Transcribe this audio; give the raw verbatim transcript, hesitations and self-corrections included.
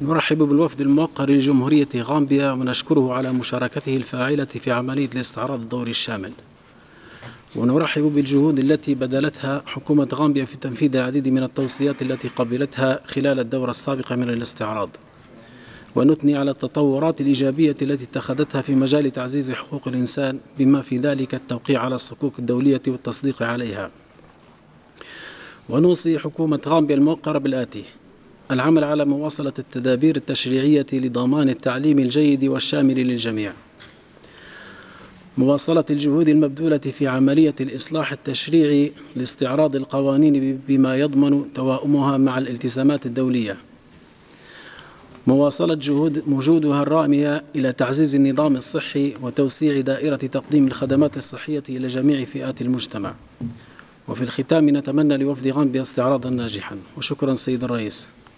نرحب بالوفد الموقر لجمهورية غامبيا ونشكره على مشاركته الفاعلة في عملية الاستعراض الدوري الشامل، ونرحب بالجهود التي بذلتها حكومة غامبيا في تنفيذ العديد من التوصيات التي قبلتها خلال الدورة السابقة من الاستعراض، ونثني على التطورات الإيجابية التي اتخذتها في مجال تعزيز حقوق الإنسان، بما في ذلك التوقيع على الصكوك الدولية والتصديق عليها. ونوصي حكومة غامبيا الموقرة بالآتي: العمل على مواصلة التدابير التشريعية لضمان التعليم الجيد والشامل للجميع، مواصلة الجهود المبذولة في عملية الإصلاح التشريعي لاستعراض القوانين بما يضمن توائمها مع الالتزامات الدولية، مواصلة جهود موجودها الرامية إلى تعزيز النظام الصحي وتوسيع دائرة تقديم الخدمات الصحية إلى جميع فئات المجتمع. وفي الختام نتمنى لوفد غامبيا استعراضا ناجحا، وشكرا سيد الرئيس.